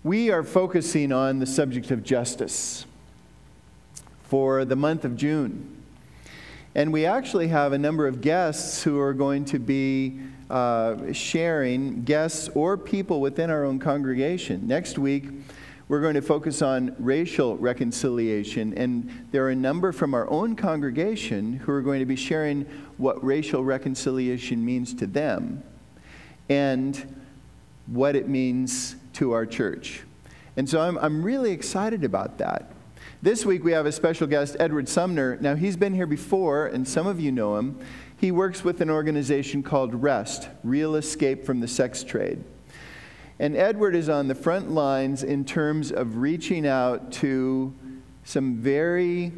We are focusing on the subject of justice for the month of June. And we actually have a number of guests who are going to be sharing, guests or people within our own congregation. Next week, we're going to focus on racial reconciliation, and there are a number from our own congregation who are going to be sharing what racial reconciliation means to them and what it means to our church. And so I'm really excited about that. This week we have a special guest, Edward Sumner. Now, he's been here before, and some of you know him. He works with an organization called REST, Real Escape from the Sex Trade. And Edward is on the front lines in terms of reaching out to some very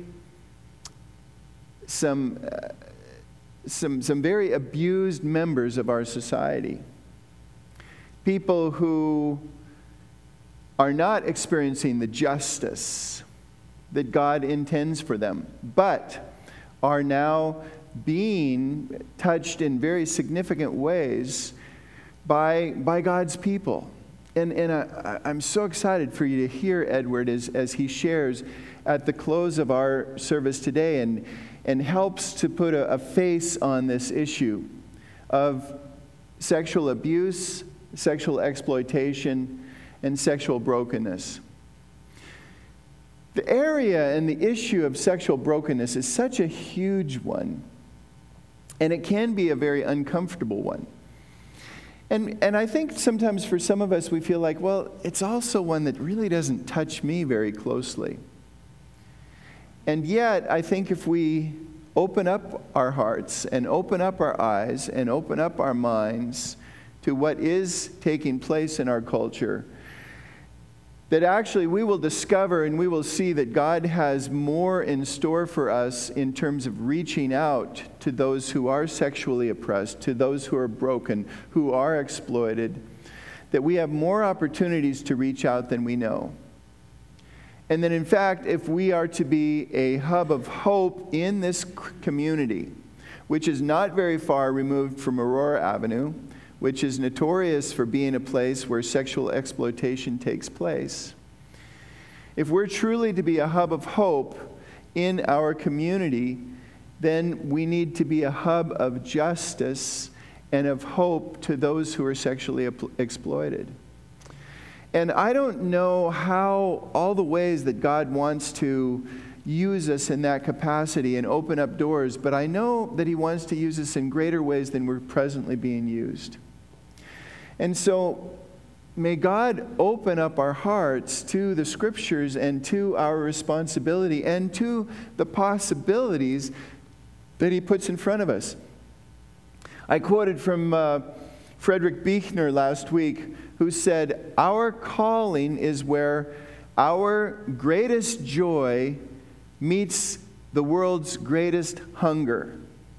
abused members of our society. People who are not experiencing the justice that God intends for them, but are now being touched in very significant ways by God's people. And I'm so excited for you to hear Edward as he shares at the close of our service today and helps to put a face on this issue of sexual abuse, sexual exploitation, and sexual brokenness. The area and the issue of sexual brokenness is such a huge one, and it can be a very uncomfortable one. And I think sometimes for some of us we feel like, well, it's also one that really doesn't touch me very closely. And yet, I think if we open up our hearts and open up our eyes and open up our minds to what is taking place in our culture, that actually we will discover and we will see that God has more in store for us in terms of reaching out to those who are sexually oppressed, to those who are broken, who are exploited, that we have more opportunities to reach out than we know. And that in fact, if we are to be a hub of hope in this community, which is not very far removed from Aurora Avenue, which is notorious for being a place where sexual exploitation takes place. If we're truly to be a hub of hope in our community, then we need to be a hub of justice and of hope to those who are sexually exploited. And I don't know how all the ways that God wants to use us in that capacity and open up doors, but I know that He wants to use us in greater ways than we're presently being used. And so, may God open up our hearts to the Scriptures and to our responsibility and to the possibilities that He puts in front of us. I quoted from Frederick Buechner last week, who said, "Our calling is where our greatest joy meets the world's greatest hunger."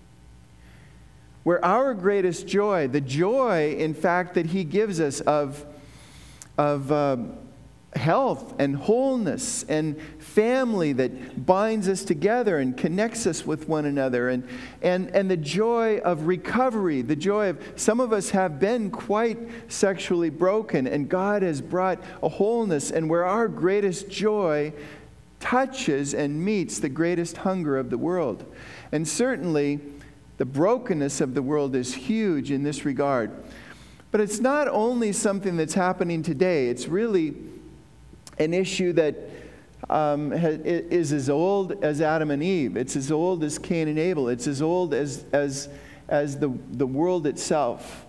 Where our greatest joy, the joy, in fact, that He gives us of health and wholeness and family that binds us together and connects us with one another, and the joy of recovery, the joy of, some of us have been quite sexually broken, and God has brought a wholeness, and where our greatest joy touches and meets the greatest hunger of the world. And certainly, the brokenness of the world is huge in this regard. But it's not only something that's happening today. It's really an issue that is as old as Adam and Eve. It's as old as Cain and Abel. It's as old as the world itself.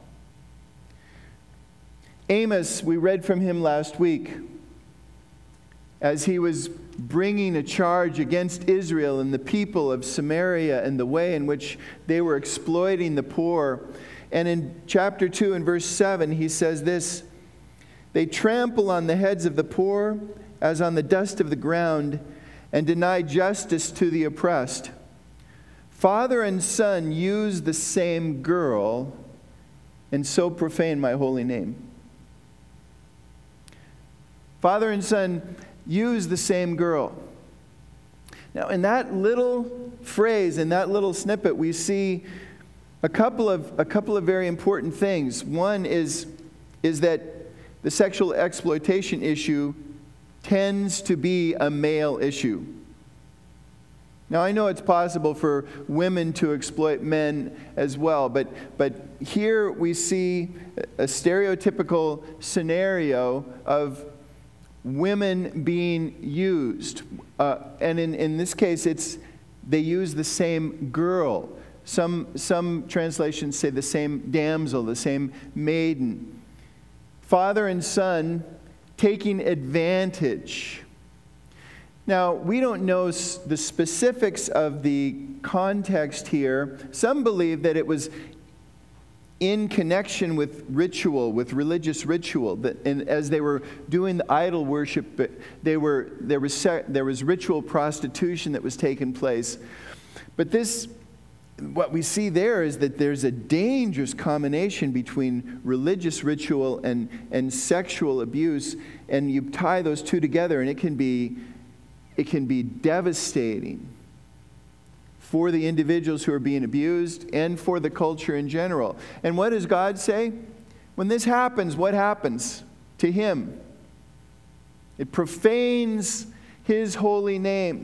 Amos, we read from him last week, as he was bringing a charge against Israel and the people of Samaria and the way in which they were exploiting the poor. And in chapter 2 and verse 7, he says this, "They trample on the heads of the poor as on the dust of the ground and deny justice to the oppressed. Father and son use the same girl and so profane my holy name." Father and son use the same girl. Now, in that little phrase, in that little snippet, we see a couple of very important things. One is that the sexual exploitation issue tends to be a male issue. Now, I know it's possible for women to exploit men as well, but here we see a stereotypical scenario of women being used. And in this case, they use the same girl. Some translations say the same damsel, the same maiden. Father and son taking advantage. Now, we don't know the specifics of the context here. Some believe that it was in connection with ritual, with religious ritual, and as they were doing the idol worship, there was ritual prostitution that was taking place. But what we see there is that there's a dangerous combination between religious ritual and sexual abuse, and you tie those two together, and it can be devastating for the individuals who are being abused and for the culture in general. And what does God say? When this happens, what happens to him? It profanes his holy name.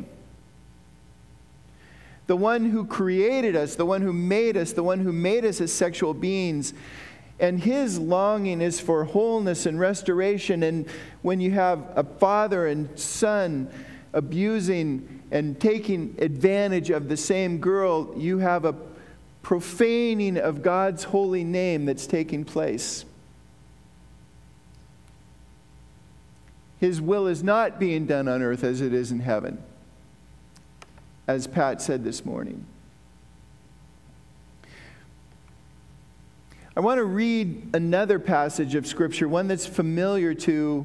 The one who created us, the one who made us, the one who made us as sexual beings. And his longing is for wholeness and restoration. And when you have a father and son abusing and taking advantage of the same girl, you have a profaning of God's holy name that's taking place. His will is not being done on earth as it is in heaven, as Pat said this morning. I want to read another passage of Scripture, one that's familiar to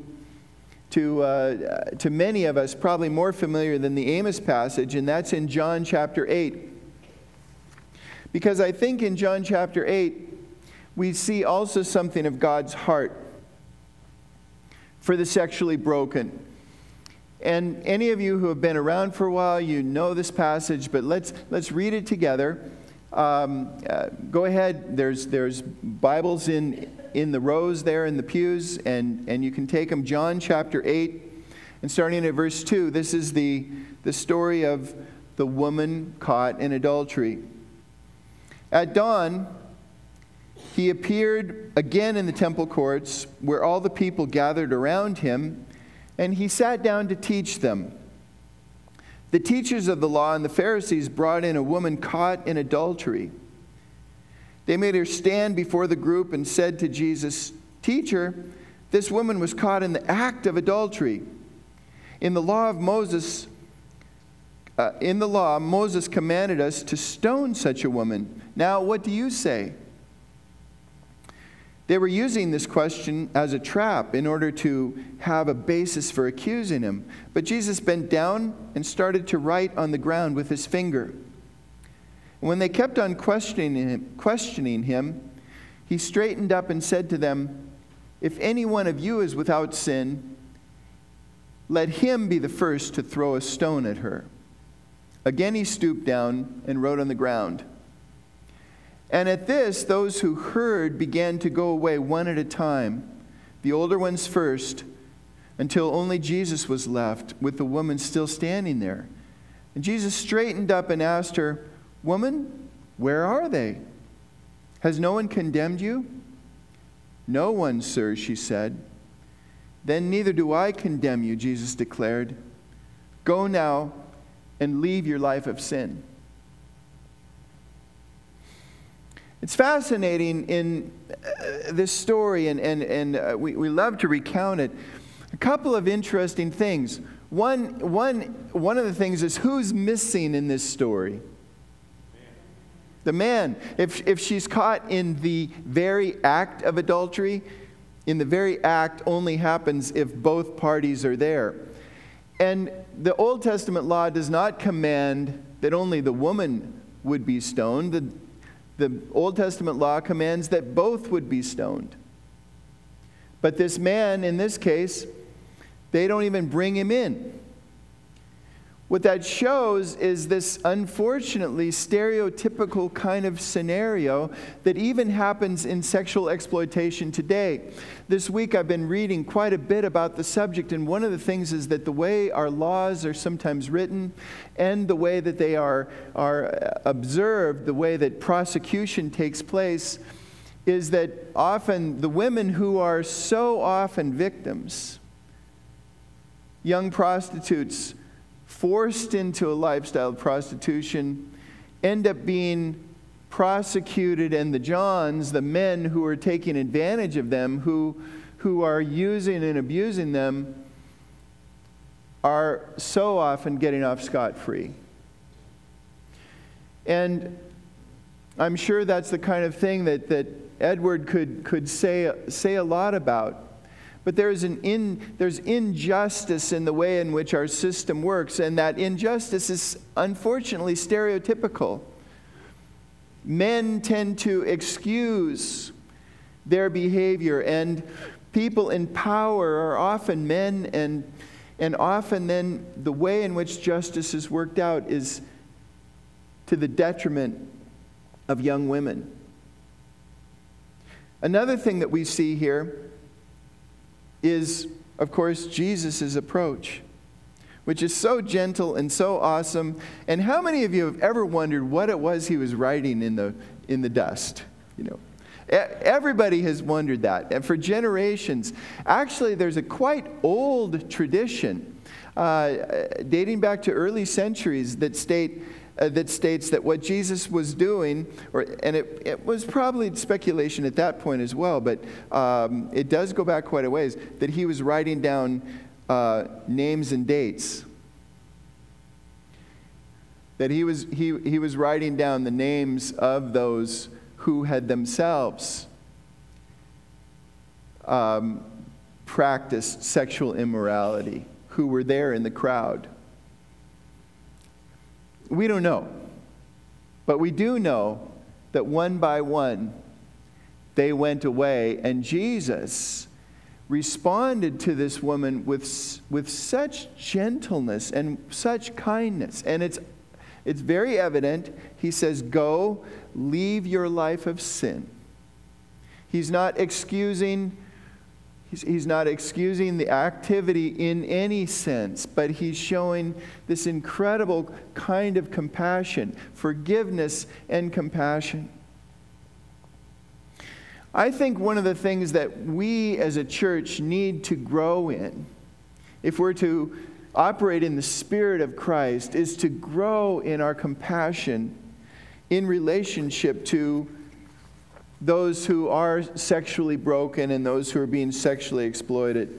many of us, probably more familiar than the Amos passage, and that's in John chapter 8. Because I think in John chapter 8, we see also something of God's heart for the sexually broken. And any of you who have been around for a while, you know this passage, but let's read it together. Go ahead. There's Bibles in the rows there in the pews, and you can take them. John chapter 8, and starting at verse 2, this is the story of the woman caught in adultery. At dawn, he appeared again in the temple courts, where all the people gathered around him, and he sat down to teach them. The teachers of the law and the Pharisees brought in a woman caught in adultery. They made her stand before the group and said to Jesus, "Teacher, this woman was caught in the act of adultery. In the law, Moses commanded us to stone such a woman. Now, what do you say?" They were using this question as a trap in order to have a basis for accusing him. But Jesus bent down and started to write on the ground with his finger. And when they kept on questioning him, he straightened up and said to them, "If any one of you is without sin, let him be the first to throw a stone at her." Again he stooped down and wrote on the ground. And at this, those who heard began to go away one at a time, the older ones first, until only Jesus was left, with the woman still standing there. And Jesus straightened up and asked her, "Woman, where are they? Has no one condemned you?" "No one, sir," she said. "Then neither do I condemn you," Jesus declared. "Go now and leave your life of sin." It's fascinating in this story, and we love to recount it. A couple of interesting things. One of the things is, who's missing in this story? The man. If she's caught in the very act of adultery, in the very act only happens if both parties are there. And the Old Testament law does not command that only the woman would be stoned. The Old Testament law commands that both would be stoned. But this man, in this case, they don't even bring him in. What that shows is this unfortunately stereotypical kind of scenario that even happens in sexual exploitation today. This week I've been reading quite a bit about the subject, and one of the things is that the way our laws are sometimes written and the way that they are observed, the way that prosecution takes place, is that often the women who are so often victims, young prostitutes, forced into a lifestyle of prostitution, end up being prosecuted, and the Johns, the men who are taking advantage of them, who are using and abusing them, are so often getting off scot-free. And I'm sure that's the kind of thing that Edward could say a lot about. But there's injustice in the way in which our system works, and that injustice is unfortunately stereotypical. Men tend to excuse their behavior, and people in power are often men, and often then the way in which justice is worked out is to the detriment of young women. Another thing that we see here is, of course, Jesus' approach, which is so gentle and so awesome. And how many of you have ever wondered what it was he was writing in the dust? You know, everybody has wondered that, and for generations. Actually, there's a quite old tradition dating back to early centuries that states that what Jesus was doing, and it was probably speculation at that point as well, but it does go back quite a ways, that he was writing down names and dates. That he was writing down the names of those who had themselves practiced sexual immorality, who were there in the crowd. We don't know. But we do know that one by one, they went away, and Jesus responded to this woman with such gentleness and such kindness. And it's very evident. He says, "Go, leave your life of sin." He's not excusing the activity in any sense, but he's showing this incredible kind of compassion, forgiveness and compassion. I think one of the things that we as a church need to grow in, if we're to operate in the Spirit of Christ, is to grow in our compassion in relationship to those who are sexually broken and those who are being sexually exploited.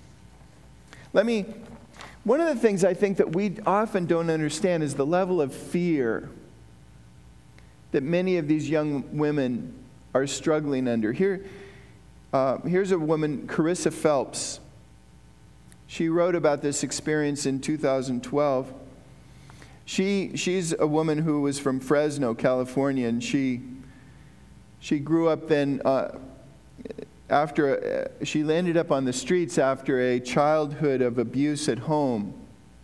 One of the things I think that we often don't understand is the level of fear that many of these young women are struggling under. Here's a woman, Carissa Phelps. She wrote about this experience in 2012. She's a woman who was from Fresno, California, and she grew up then after she ended up on the streets after a childhood of abuse at home.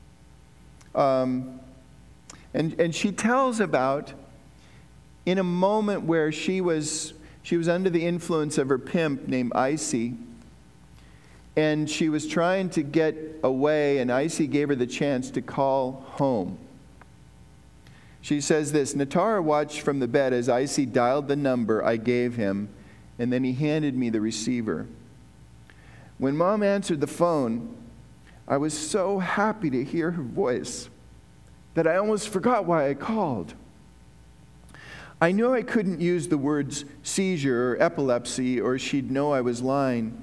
And she tells about in a moment where she was under the influence of her pimp named Icy, and she was trying to get away, and Icy gave her the chance to call home. She says this: "Natara watched from the bed as Icy dialed the number I gave him, and then he handed me the receiver. When Mom answered the phone, I was so happy to hear her voice that I almost forgot why I called. I knew I couldn't use the words seizure or epilepsy or she'd know I was lying.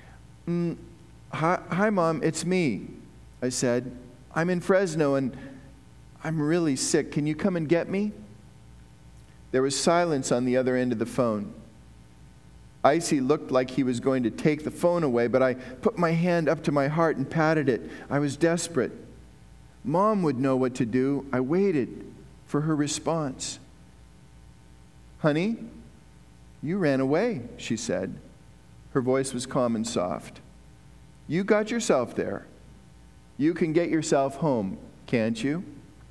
Hi, Mom, it's me," I said. "I'm in Fresno and I'm really sick. Can you come and get me?" There was silence on the other end of the phone. Icy looked like he was going to take the phone away, but I put my hand up to my heart and patted it. I was desperate. Mom would know what to do. I waited for her response. "Honey, you ran away," she said. Her voice was calm and soft. "You got yourself there. You can get yourself home. can't you?"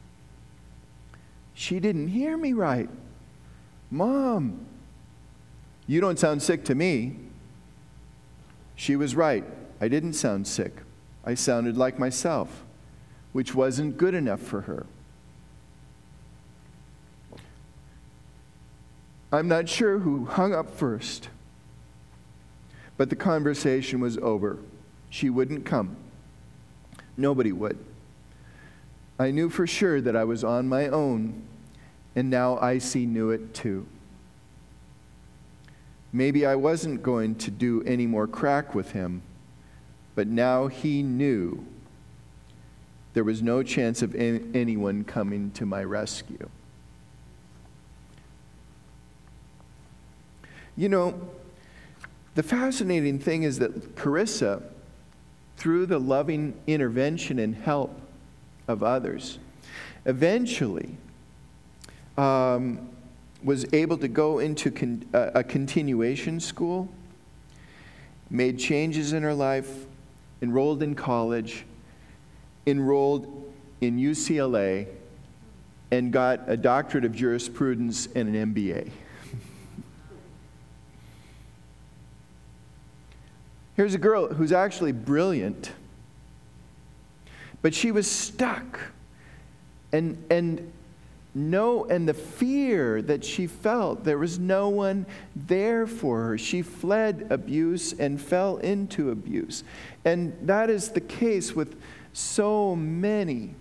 "She didn't hear me right. Mom, you don't sound sick to me." She was right. I didn't sound sick. I sounded like myself, which wasn't good enough for her. I'm not sure who hung up first, but the conversation was over. She wouldn't come. Nobody would. I knew for sure that I was on my own, and now Icy knew it too. Maybe I wasn't going to do any more crack with him, but now he knew there was no chance of anyone coming to my rescue. You know, the fascinating thing is that Carissa, through the loving intervention and help of others, eventually was able to go into a continuation school, made changes in her life, enrolled in college, enrolled in UCLA, and got a doctorate of jurisprudence and an MBA. Here's a girl who's actually brilliant, but she was stuck. And the fear that she felt, there was no one there for her. She fled abuse and fell into abuse. And that is the case with so many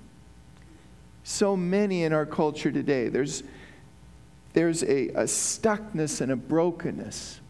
in our culture today. There's a stuckness and a brokenness.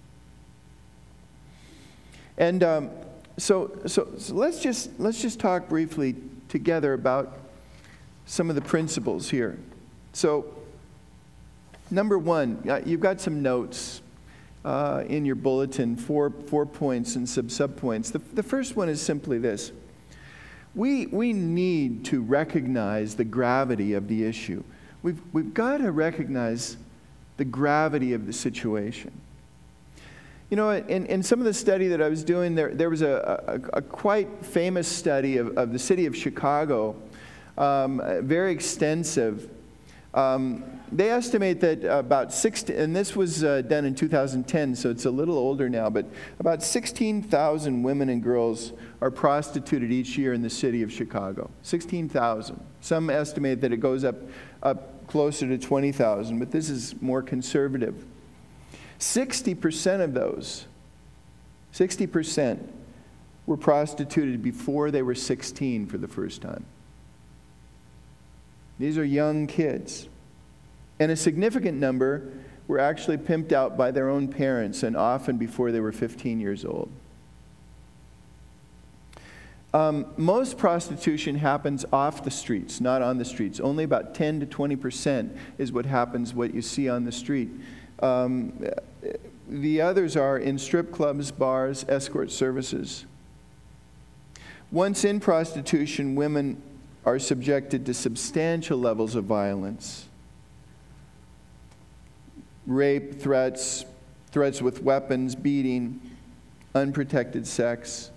And so let's just talk briefly together about some of the principles here. So, number one, you've got some notes in your bulletin, four points and sub-points. The first one is simply this. We need to recognize the gravity of the issue. We've got to recognize the gravity of the situation. You know, in some of the study that I was doing, there was a quite famous study of the city of Chicago, very extensive. They estimate that about 60, and this was done in 2010, so it's a little older now, but about 16,000 women and girls are prostituted each year in the city of Chicago. 16,000. Some estimate that it goes up closer to 20,000, but this is more conservative. 60% of those, 60% were prostituted before they were 16 for the first time. These are young kids. And a significant number were actually pimped out by their own parents, and often before they were 15 years old. Most prostitution happens off the streets, not on the streets. Only about 10 to 20% is what happens, what you see on the street. The others are in strip clubs, bars, escort services. Once in prostitution, women are subjected to substantial levels of violence. Rape, threats with weapons, beating, unprotected sex.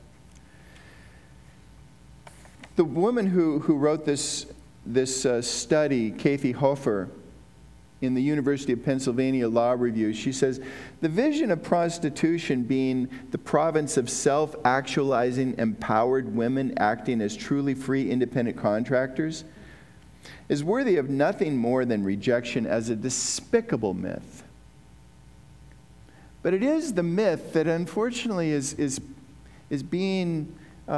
The woman who wrote this study, Kathy Hofer, in the University of Pennsylvania Law Review, she says, the vision of prostitution being the province of self-actualizing, empowered women acting as truly free, independent contractors is worthy of nothing more than rejection as a despicable myth. But it is the myth that unfortunately is being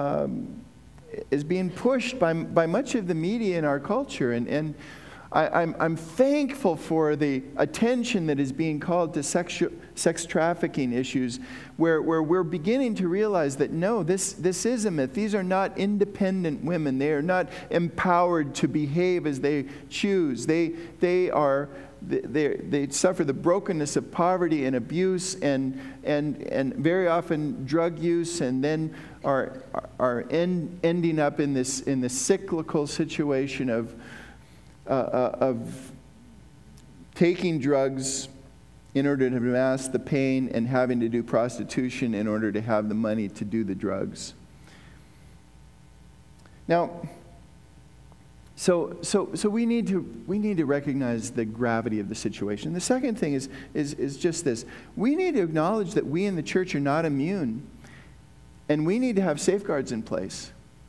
pushed by much of the media in our culture, and I'm thankful for the attention that is being called to sex trafficking issues, where we're beginning to realize that no, this is a myth. These are not independent women. They are not empowered to behave as they choose. They suffer the brokenness of poverty and abuse and very often drug use, and then are ending up in this cyclical situation of taking drugs in order to mask the pain and having to do prostitution in order to have the money to do the drugs. Now, So we need to recognize the gravity of the situation. The second thing is just this. We need to acknowledge that we in the church are not immune, and we need to have safeguards in place.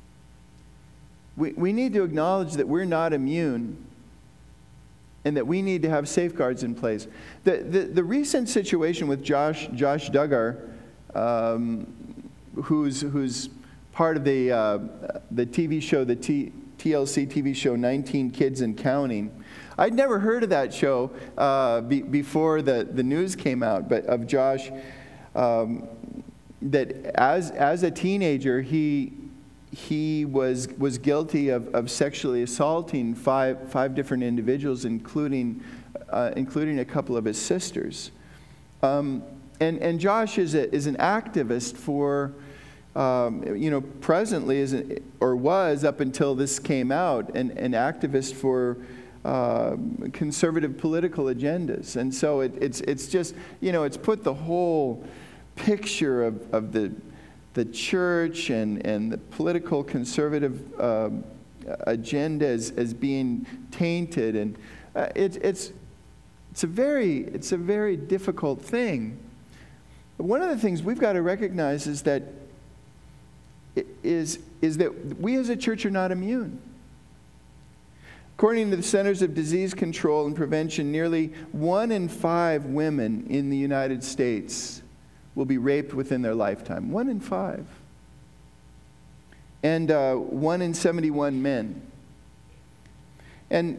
We need to acknowledge that we're not immune, and that we need to have safeguards in place. The recent situation with Josh Duggar, who's part of the TV show, the TLC TV show 19 Kids and Counting. I'd never heard of that show before the news came out, but of Josh, that as a teenager, he was guilty of sexually assaulting five different individuals, including a couple of his sisters. And Josh is an activist for, presently was up until this came out, an activist for conservative political agendas. And so it's just, it's put the whole picture of the church and the political conservative agenda as being tainted, and it's a very difficult thing. But one of the things we've got to recognize is that we as a church are not immune. According to the Centers of Disease Control and Prevention, nearly 1 in 5 women in the United States will be raped within their lifetime. 1 in 5. And 1 in 71 men. And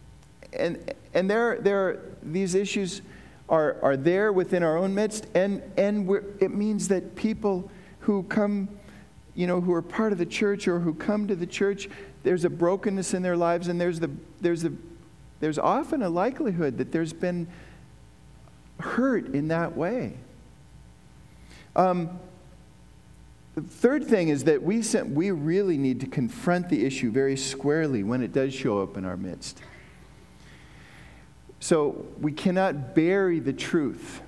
there these issues are there within our own midst, and it means that people who come, who are part of the church or who come to the church, there's a brokenness in their lives, and there's often a likelihood that there's been hurt in that way. The third thing is that we really need to confront the issue very squarely when it does show up in our midst. So we cannot bury the truth.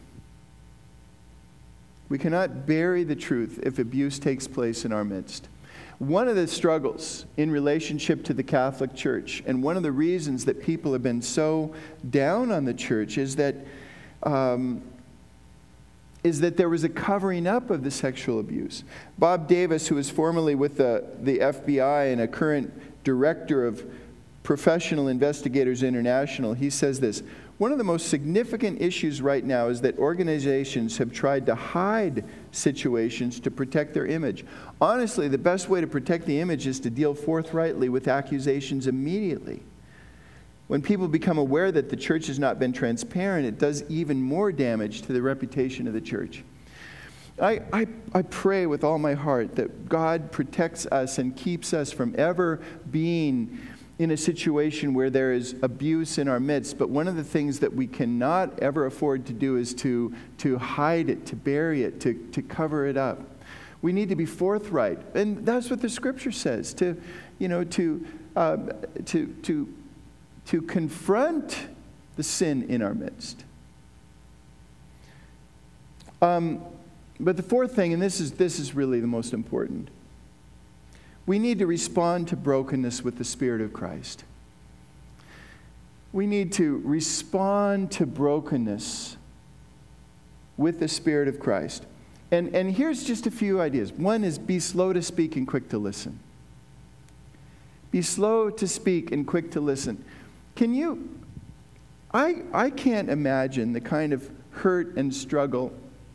We cannot bury the truth if abuse takes place in our midst. One of the struggles in relationship to the Catholic Church, and one of the reasons that people have been so down on the church, is that there was a covering up of the sexual abuse. Bob Davis, who is formerly with the FBI and a current director of Professional Investigators International, he says this: one of the most significant issues right now is that organizations have tried to hide situations to protect their image. Honestly, the best way to protect the image is to deal forthrightly with accusations immediately. When people become aware that the church has not been transparent, it does even more damage to the reputation of the church. I pray with all my heart that God protects us and keeps us from ever being in a situation where there is abuse in our midst. But one of the things that we cannot ever afford to do is to hide it, to bury it, to cover it up. We need to be forthright. And that's what the Scripture says, to confront the sin in our midst. But the fourth thing, and this is really the most important, we need to respond to brokenness with the Spirit of Christ. We need to respond to brokenness with the Spirit of Christ. And here's just a few ideas. One is be slow to speak and quick to listen. Be slow to speak and quick to listen. I can't imagine the kind of hurt and struggle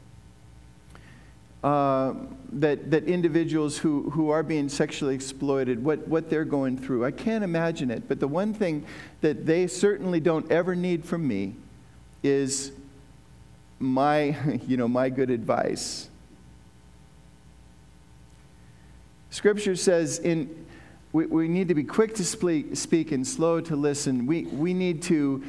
that individuals who are being sexually exploited, what they're going through. I can't imagine it. But the one thing that they certainly don't ever need from me is my good advice. Scripture says we need to be quick to speak and slow to listen. We need to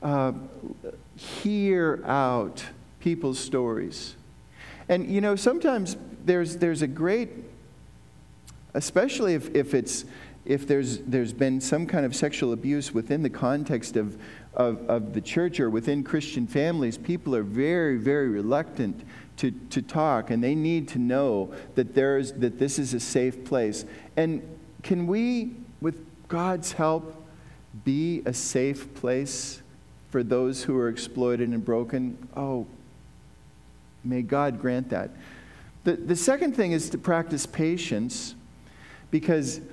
hear out people's stories. And sometimes there's a great, especially if there's been some kind of sexual abuse within the context of the church or within Christian families, people are very, very reluctant to talk, and they need to know that this is a safe place. And can we, with God's help be a safe place for those who are exploited and broken? Oh, may God grant that. The second thing is to practice patience, because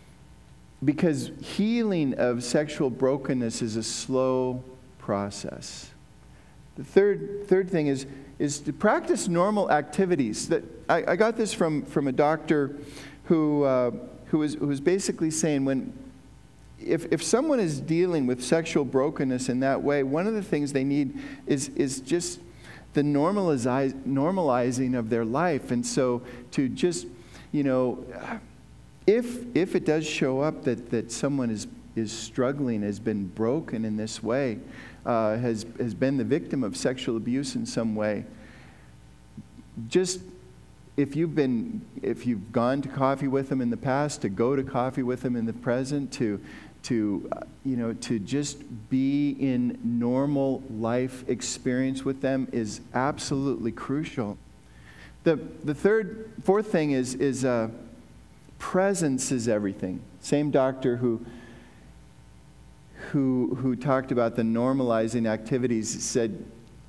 healing of sexual brokenness is a slow process. The third thing is to practice normal activities. That I got this from a doctor who was basically saying, if someone is dealing with sexual brokenness in that way, one of the things they need is just the normalizing of their life. And so to just, if it does show up that someone is struggling, has been broken in this way, has been the victim of sexual abuse in some way, just if you've gone to coffee with them in the past, to go to coffee with them in the present, to just be in normal life experience with them is absolutely crucial. The fourth thing is presence is everything. Same doctor who talked about the normalizing activities said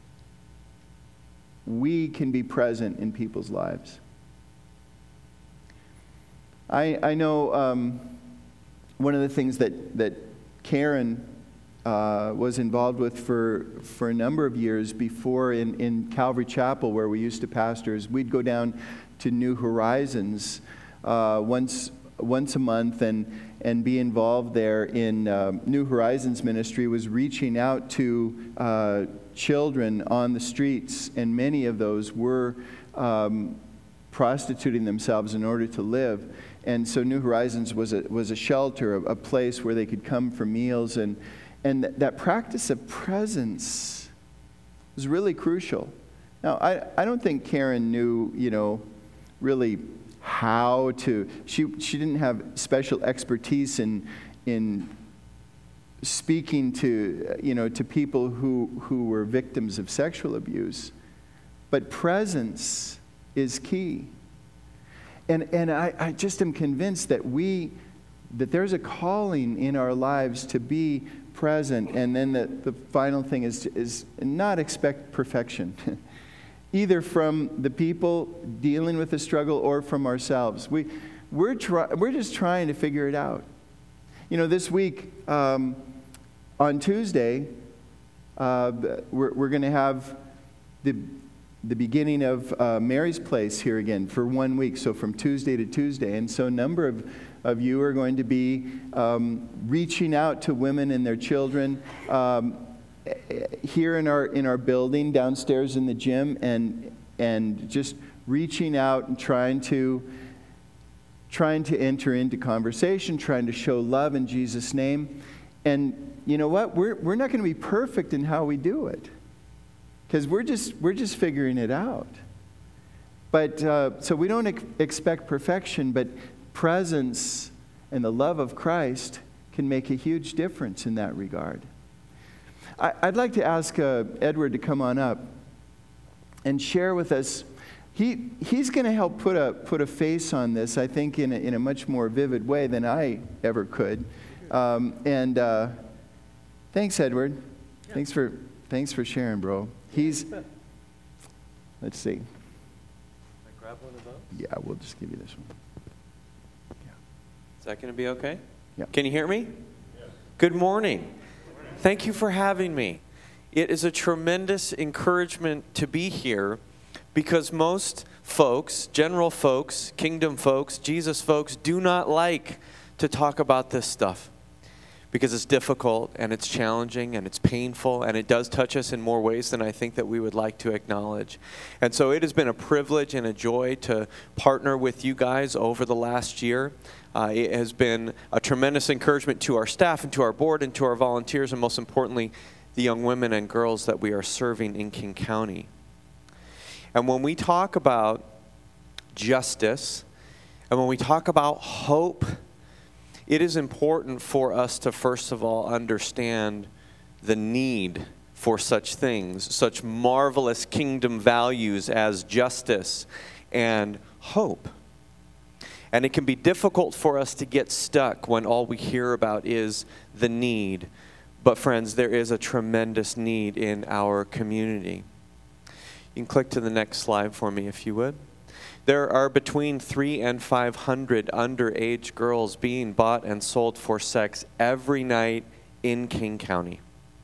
we can be present in people's lives. I know one of the things that Karen was involved with for a number of years before in Calvary Chapel, where we used to pastor, is we'd go down to New Horizons once a month and be involved there in New Horizons ministry. Was reaching out to children on the streets, and many of those were prostituting themselves in order to live. And so New Horizons was a shelter, a place where they could come for meals, and that practice of presence was really crucial. Now, I don't think Karen knew, really how to. She didn't have special expertise in speaking to people who were victims of sexual abuse, but presence is key. And I just am convinced that there's a calling in our lives to be present. And then the final thing is not expect perfection, either from the people dealing with the struggle or from ourselves. We're just trying to figure it out. This week on Tuesday, we're going to have the beginning of Mary's Place here again for 1 week, so from Tuesday to Tuesday. And so a number of you are going to be reaching out to women and their children here in our building downstairs in the gym, and just reaching out and trying to enter into conversation, trying to show love in Jesus' name. And you know what? We're not going to be perfect in how we do it, because we're just figuring it out. But so we don't expect perfection, but presence and the love of Christ can make a huge difference in that regard. I'd like to ask Edward to come on up and share with us. He's going to help put a face on this, I think, in a much more vivid way than I ever could. Thanks, Edward. Yeah. Thanks for sharing, bro. Let's see. Can I grab one of those? Yeah, we'll just give you this one. Yeah. Is that going to be okay? Yeah. Can you hear me? Yes. Good morning. Thank you for having me. It is a tremendous encouragement to be here, because most folks, general folks, kingdom folks, Jesus folks, do not like to talk about this stuff, because it's difficult and it's challenging and it's painful, and it does touch us in more ways than I think that we would like to acknowledge. And so it has been a privilege and a joy to partner with you guys over the last year. It has been a tremendous encouragement to our staff and to our board and to our volunteers, and most importantly, the young women and girls that we are serving in King County. And when we talk about justice, and when we talk about hope, it is important for us to first of all understand the need for such things, such marvelous kingdom values as justice and hope. And it can be difficult for us to get stuck when all we hear about is the need. But friends, there is a tremendous need in our community. You can click to the next slide for me if you would. There are between 300 and 500 underage girls being bought and sold for sex every night in King County.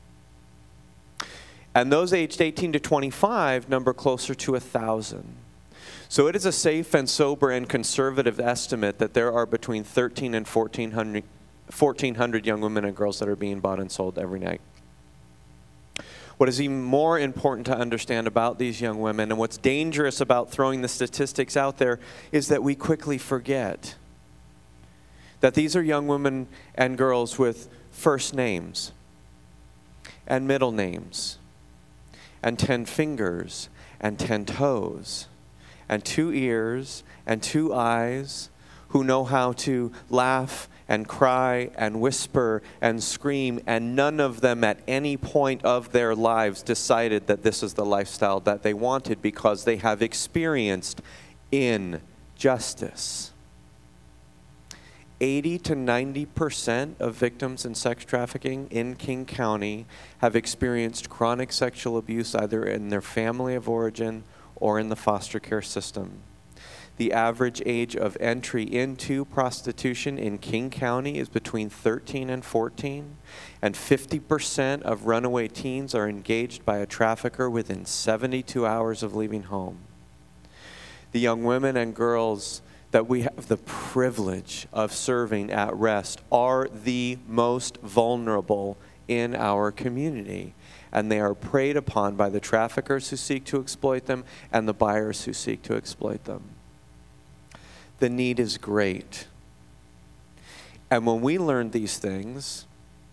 And those aged 18 to 25 number closer to 1,000. So it is a safe and sober and conservative estimate that there are between 1,300 and 1,400 young women and girls that are being bought and sold every night. What is even more important to understand about these young women, and what's dangerous about throwing the statistics out there, is that we quickly forget that these are young women and girls with first names and middle names and 10 fingers and 10 toes and 2 ears and 2 eyes, who know how to laugh and cry and whisper and scream, and none of them at any point of their lives decided that this is the lifestyle that they wanted, because they have experienced injustice. 80 to 90% of victims in sex trafficking in King County have experienced chronic sexual abuse either in their family of origin or in the foster care system. The average age of entry into prostitution in King County is between 13 and 14, and 50% of runaway teens are engaged by a trafficker within 72 hours of leaving home. The young women and girls that we have the privilege of serving at Rest are the most vulnerable in our community, and they are preyed upon by the traffickers who seek to exploit them and the buyers who seek to exploit them. The need is great. And when we learn these things,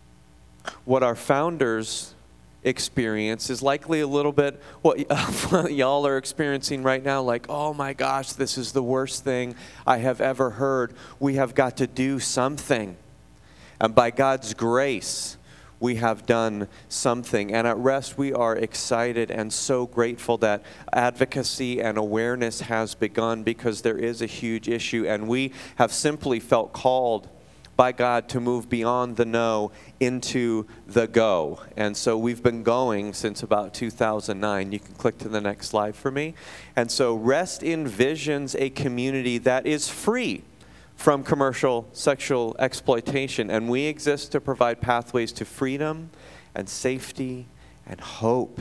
what our founders experience is likely a little bit what y'all are experiencing right now, like, oh my gosh, this is the worst thing I have ever heard. We have got to do something. And by God's grace, we have done something. And at Rest, we are excited and so grateful that advocacy and awareness has begun, because there is a huge issue, and we have simply felt called by God to move beyond the no into the go. And so we've been going since about 2009. You can click to the next slide for me. And so Rest envisions a community that is free from commercial sexual exploitation, and we exist to provide pathways to freedom and safety and hope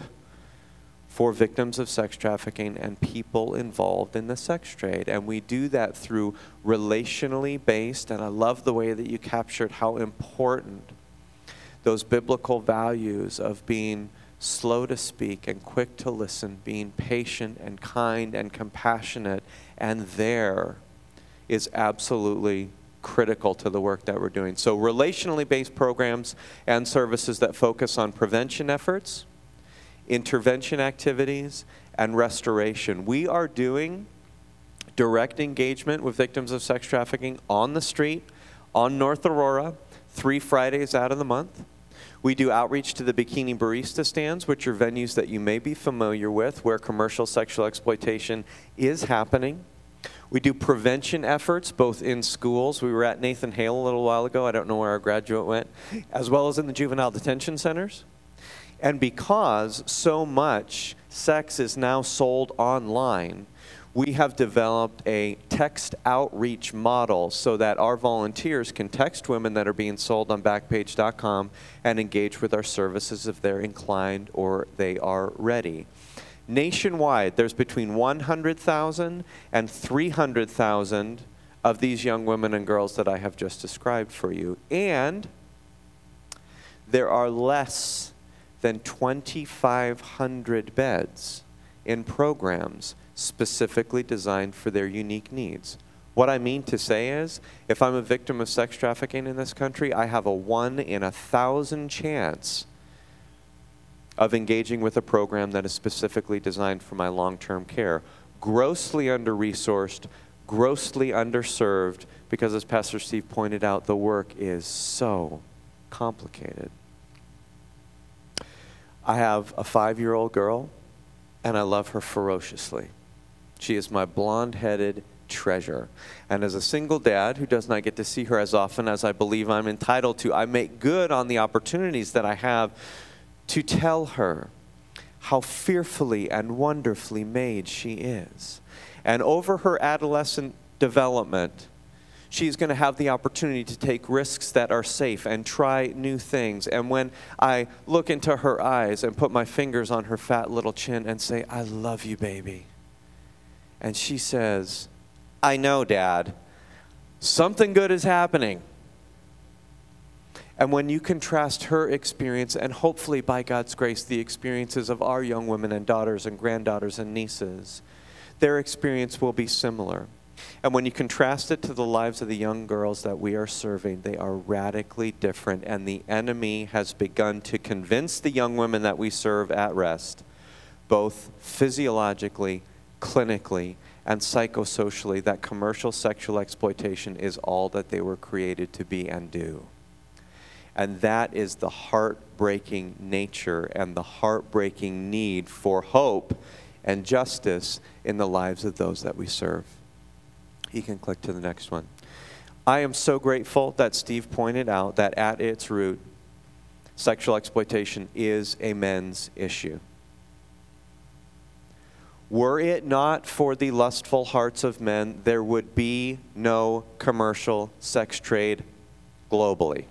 for victims of sex trafficking and people involved in the sex trade. And we do that through relationally based, and I love the way that you captured how important those biblical values of being slow to speak and quick to listen, being patient and kind and compassionate, and there is absolutely critical to the work that we're doing. So relationally based programs and services that focus on prevention efforts, intervention activities, and restoration. We are doing direct engagement with victims of sex trafficking on the street, on North Aurora, 3 Fridays out of the month. We do outreach to the Bikini Barista stands, which are venues that you may be familiar with, where commercial sexual exploitation is happening. We do prevention efforts both in schools. We were at Nathan Hale a little while ago. I don't know where our graduate went. As well as in the juvenile detention centers. And because so much sex is now sold online, we have developed a text outreach model so that our volunteers can text women that are being sold on Backpage.com and engage with our services if they're inclined or they are ready. Nationwide, there's between 100,000 and 300,000 of these young women and girls that I have just described for you. And there are less than 2,500 beds in programs specifically designed for their unique needs. What I mean to say is, if I'm a victim of sex trafficking in this country, I have a 1 in 1,000 chance of engaging with a program that is specifically designed for my long-term care. Grossly under-resourced, grossly underserved, because as Pastor Steve pointed out, the work is so complicated. I have a 5-year-old girl, and I love her ferociously. She is my blonde-headed treasure. And as a single dad who does not get to see her as often as I believe I'm entitled to, I make good on the opportunities that I have to tell her how fearfully and wonderfully made she is. And over her adolescent development, she's going to have the opportunity to take risks that are safe and try new things. And when I look into her eyes and put my fingers on her fat little chin and say, "I love you, baby," and she says, "I know, Dad, something good is happening." And when you contrast her experience, and hopefully by God's grace, the experiences of our young women and daughters and granddaughters and nieces, their experience will be similar. And when you contrast it to the lives of the young girls that we are serving, they are radically different. And the enemy has begun to convince the young women that we serve at Rest, both physiologically, clinically, and psychosocially, that commercial sexual exploitation is all that they were created to be and do. And that is the heartbreaking nature and the heartbreaking need for hope and justice in the lives of those that we serve. You can click to the next one. I am so grateful that Steve pointed out that at its root, sexual exploitation is a men's issue. Were it not for the lustful hearts of men, there would be no commercial sex trade globally.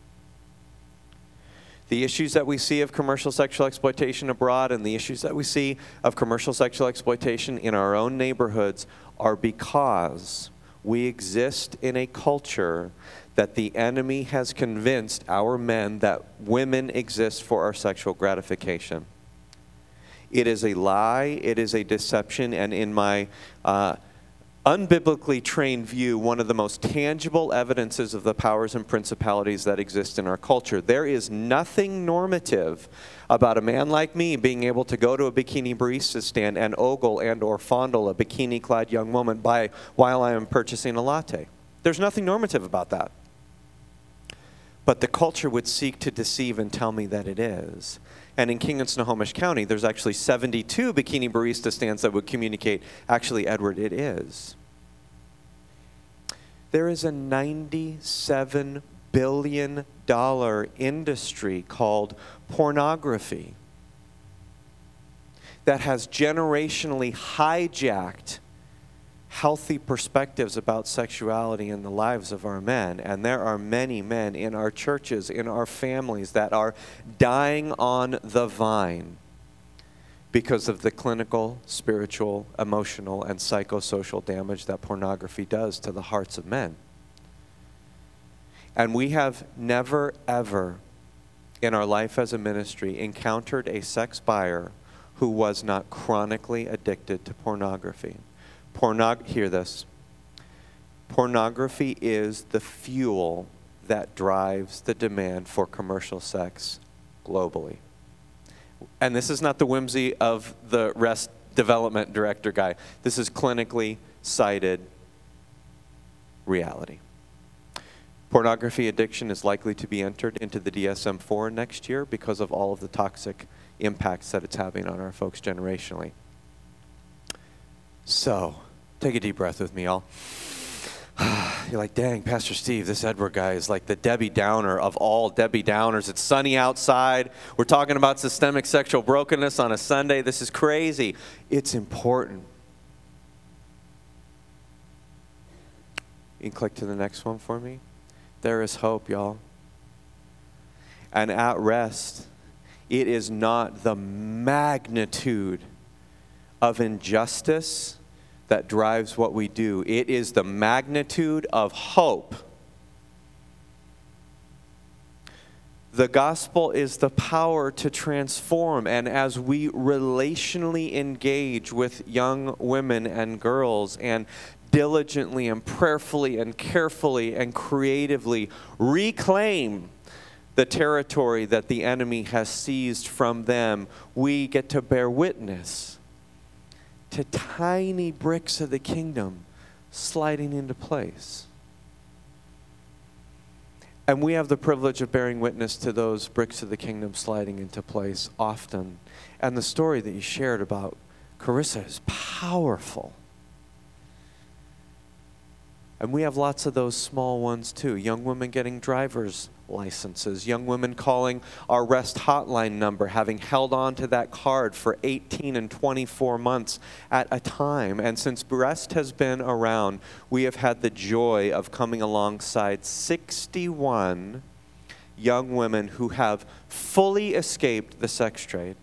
The issues that we see of commercial sexual exploitation abroad and the issues that we see of commercial sexual exploitation in our own neighborhoods are because we exist in a culture that the enemy has convinced our men that women exist for our sexual gratification. It is a lie, it is a deception, and in my unbiblically trained view, one of the most tangible evidences of the powers and principalities that exist in our culture. There is nothing normative about a man like me being able to go to a bikini barista stand and ogle and or fondle a bikini-clad young woman while I am purchasing a latte. There's nothing normative about that. But the culture would seek to deceive and tell me that it is. And in King and Snohomish County, there's actually 72 bikini barista stands that would communicate, actually, Edward, it is. There is a $97 billion industry called pornography that has generationally hijacked healthy perspectives about sexuality in the lives of our men. And there are many men in our churches, in our families, that are dying on the vine because of the clinical, spiritual, emotional, and psychosocial damage that pornography does to the hearts of men. And we have never, ever, in our life as a ministry, encountered a sex buyer who was not chronically addicted to pornography. Hear this. Pornography is the fuel that drives the demand for commercial sex globally. And this is not the whimsy of the Rest development director guy. This is clinically cited reality. Pornography addiction is likely to be entered into the DSM-4 next year because of all of the toxic impacts that it's having on our folks generationally. So, take a deep breath with me, y'all. You're like, dang, Pastor Steve, this Edward guy is like the Debbie Downer of all Debbie Downers. It's sunny outside. We're talking about systemic sexual brokenness on a Sunday. This is crazy. It's important. You can click to the next one for me. There is hope, y'all. And at Rest, it is not the magnitude of injustice that drives what we do. It is the magnitude of hope. The gospel is the power to transform, and as we relationally engage with young women and girls and diligently and prayerfully and carefully and creatively reclaim the territory that the enemy has seized from them, we get to bear witness to tiny bricks of the kingdom sliding into place. And we have the privilege of bearing witness to those bricks of the kingdom sliding into place often. And the story that you shared about Carissa is powerful. And we have lots of those small ones too. Young women getting driver's licenses, young women calling our REST hotline number, having held on to that card for 18 and 24 months at a time. And since REST has been around, we have had the joy of coming alongside 61 young women who have fully escaped the sex trade.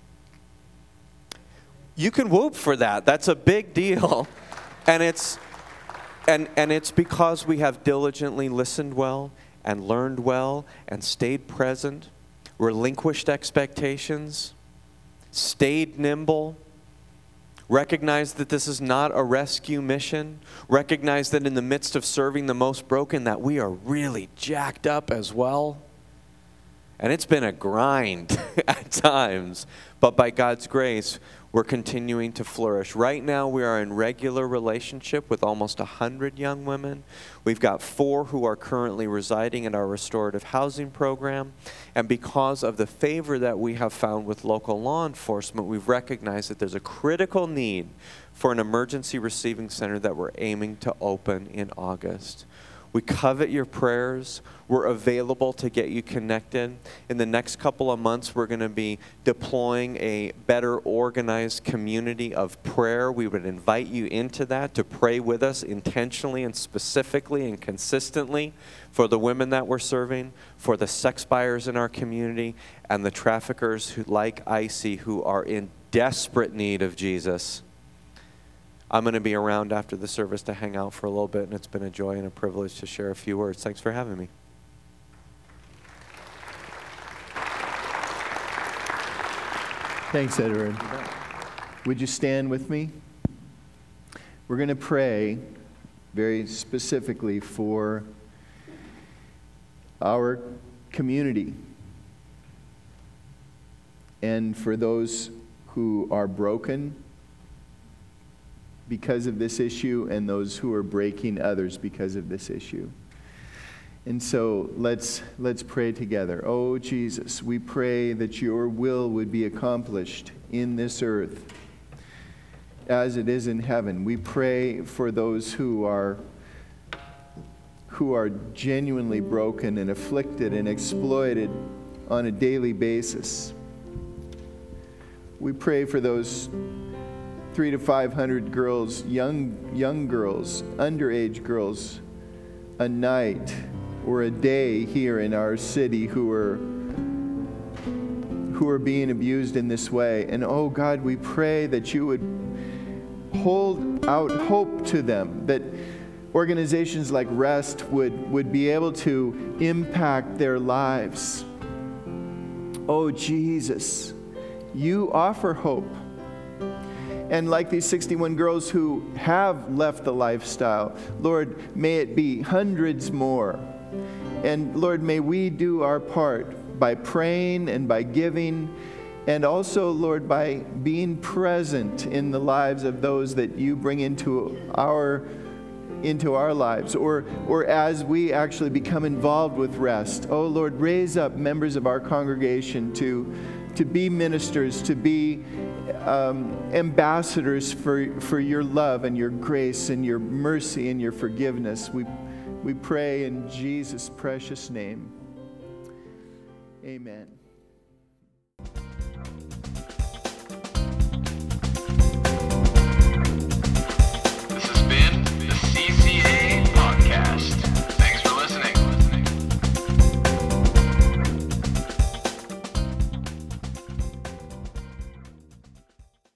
You can whoop for that. That's a big deal. And it's because we have diligently listened well and learned well and stayed present, relinquished expectations, stayed nimble, recognized that this is not a rescue mission, recognized that in the midst of serving the most broken that we are really jacked up as well. And it's been a grind at times, but by God's grace, we're continuing to flourish. Right now, we are in regular relationship with almost 100 young women. We've got 4 who are currently residing in our restorative housing program. And because of the favor that we have found with local law enforcement, we've recognized that there's a critical need for an emergency receiving center that we're aiming to open in August. We covet your prayers. We're available to get you connected. In the next couple of months, we're going to be deploying a better organized community of prayer. We would invite you into that to pray with us intentionally and specifically and consistently for the women that we're serving, for the sex buyers in our community, and the traffickers who, like Icy, who are in desperate need of Jesus. I'm going to be around after the service to hang out for a little bit, and it's been a joy and a privilege to share a few words. Thanks for having me. Thanks, Edward. Would you stand with me? We're going to pray very specifically for our community and for those who are broken because of this issue and those who are breaking others because of this issue. And so let's pray together. Oh, Jesus, we pray that your will would be accomplished in this earth as it is in heaven. We pray for those who are genuinely broken and afflicted and exploited on a daily basis. We pray for those 300 to 500 girls, young girls, underage girls, a night or a day here in our city who are being abused in this way. And oh God, we pray that you would hold out hope to them, that organizations like REST would be able to impact their lives. Oh Jesus, you offer hope. And like these 61 girls who have left the lifestyle, Lord, may it be hundreds more. And Lord, may we do our part by praying and by giving, and also, Lord, by being present in the lives of those that you bring into our lives, or as we actually become involved with REST. Oh Lord, raise up members of our congregation to be ministers, to be ambassadors for your love and your grace and your mercy and your forgiveness. We pray in Jesus' precious name. Amen.